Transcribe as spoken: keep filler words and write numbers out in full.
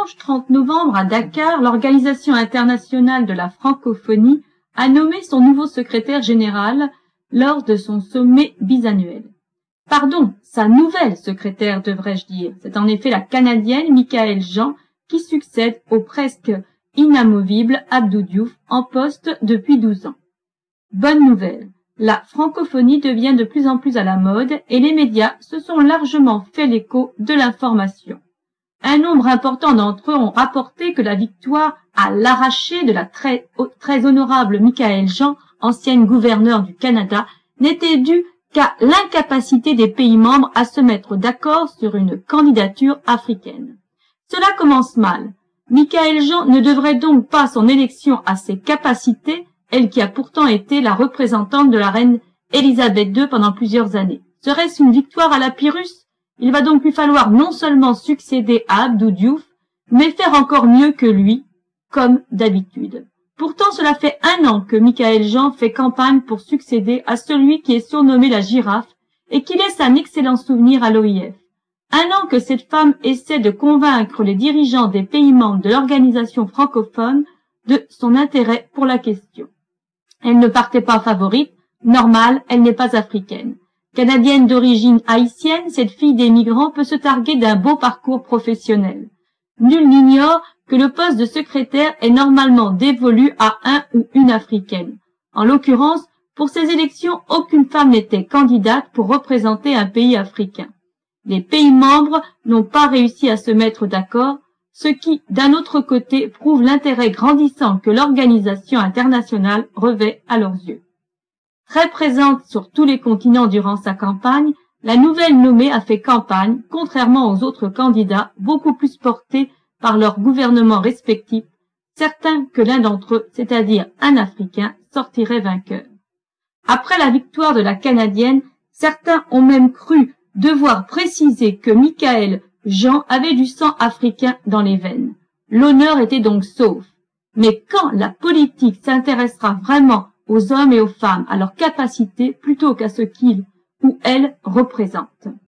dimanche trente novembre à Dakar, l'Organisation internationale de la francophonie a nommé son nouveau secrétaire général lors de son sommet bisannuel. Pardon, sa nouvelle secrétaire devrais-je dire. C'est en effet la Canadienne Michaëlle Jean qui succède au presque inamovible Abdou Diouf en poste depuis douze ans. Bonne nouvelle, la francophonie devient de plus en plus à la mode et les médias se sont largement fait l'écho de l'information. Un nombre important d'entre eux ont rapporté que la victoire à l'arraché de la très, très honorable Michaëlle Jean, ancienne gouverneure du Canada, n'était due qu'à l'incapacité des pays membres à se mettre d'accord sur une candidature africaine. Cela commence mal. Michaëlle Jean ne devrait donc pas son élection à ses capacités, elle qui a pourtant été la représentante de la reine Élisabeth deux pendant plusieurs années. Serait-ce une victoire à la Pyrrhus? Il va donc lui falloir non seulement succéder à Abdou Diouf, mais faire encore mieux que lui, comme d'habitude. Pourtant, cela fait un an que Michaëlle Jean fait campagne pour succéder à celui qui est surnommé la girafe et qui laisse un excellent souvenir à l'O I F. Un an que cette femme essaie de convaincre les dirigeants des pays membres de l'organisation francophone de son intérêt pour la question. Elle ne partait pas favorite, normal, elle n'est pas africaine. Canadienne d'origine haïtienne, cette fille des migrants peut se targuer d'un beau parcours professionnel. Nul n'ignore que le poste de secrétaire est normalement dévolu à un ou une africaine. En l'occurrence, pour ces élections, aucune femme n'était candidate pour représenter un pays africain. Les pays membres n'ont pas réussi à se mettre d'accord, ce qui, d'un autre côté, prouve l'intérêt grandissant que l'organisation internationale revêt à leurs yeux. Très présente sur tous les continents durant sa campagne, la nouvelle nommée a fait campagne, contrairement aux autres candidats, beaucoup plus portés par leurs gouvernements respectifs, certains que l'un d'entre eux, c'est-à-dire un Africain, sortirait vainqueur. Après la victoire de la Canadienne, certains ont même cru devoir préciser que Michaëlle Jean avait du sang africain dans les veines. L'honneur était donc sauf. Mais quand la politique s'intéressera vraiment aux hommes et aux femmes, à leurs capacités, plutôt qu'à ce qu'ils ou elles représentent.